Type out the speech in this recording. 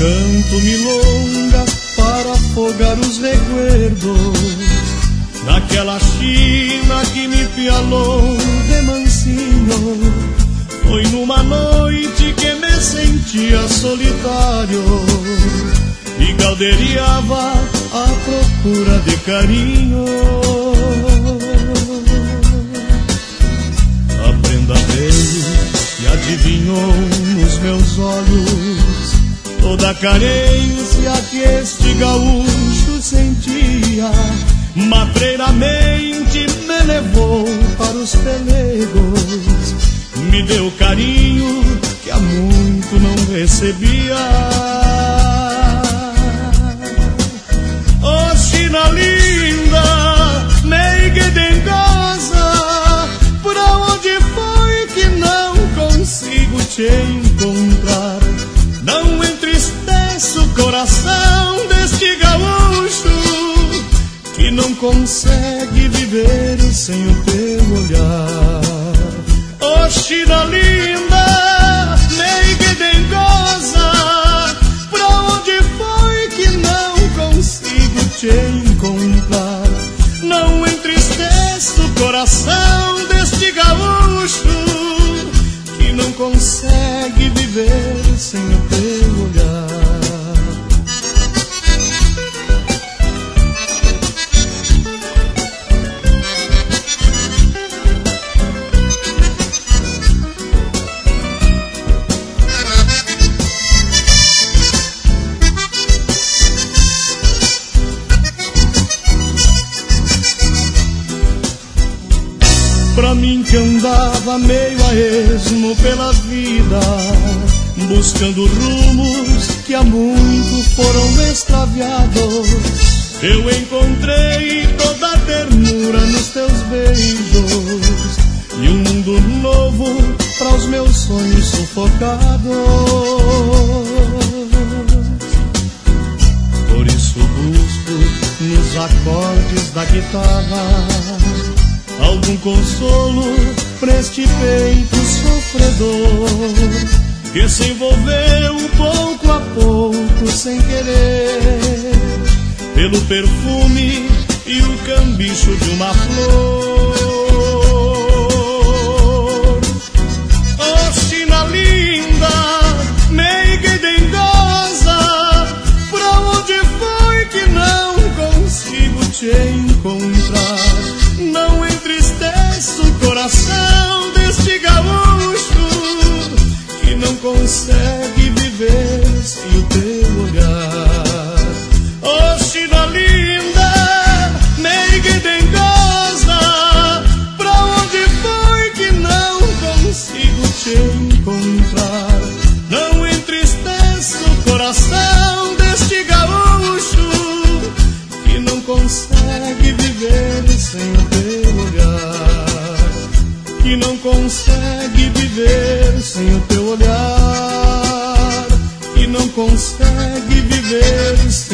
canto milongas para afogar os recuerdos daquela China que me pialou de mansinho. Foi numa noite que me sentia solitário e galderiava à procura de carinho. A prenda veio e adivinhou nos meus olhos toda a carência que este gaúcho sentia. Matreiramente me levou para os pelegos, me deu carinho que há muito não recebia. Oh, China linda, meia dengosa, por onde foi que não consigo te encontrar? Não entristeça o coração deste gaúcho que não consegue viver sem o teu olhar. Oh, China linda, meia dengosa, pra onde foi que não consigo te encontrar? Não entristeça o coração deste gaúcho que não consegue viver sem o teu olhar. Pra mim que andava meio a esmo pela vida, buscando rumos que há muito foram extraviados, eu encontrei toda a ternura nos teus beijos e um mundo novo para os meus sonhos sufocados. Por isso busco nos acordes da guitarra algum consolo pra este peito sofredor que se envolveu pouco a pouco sem querer pelo perfume e o cambicho de uma flor. Oh, China linda, meia dengosa, pra onde foi que não consigo te encontrar? Não entristeça o coração deste gaúcho que não consegue viver sem o teu olhar. Oh, China linda, meia dengosa, pra onde foi que não consigo te encontrar? Não entristeça o coração deste gaúcho que não consegue viver sem o teu olhar, que não consegue viver sem o teu olhar, que não consegue viver sem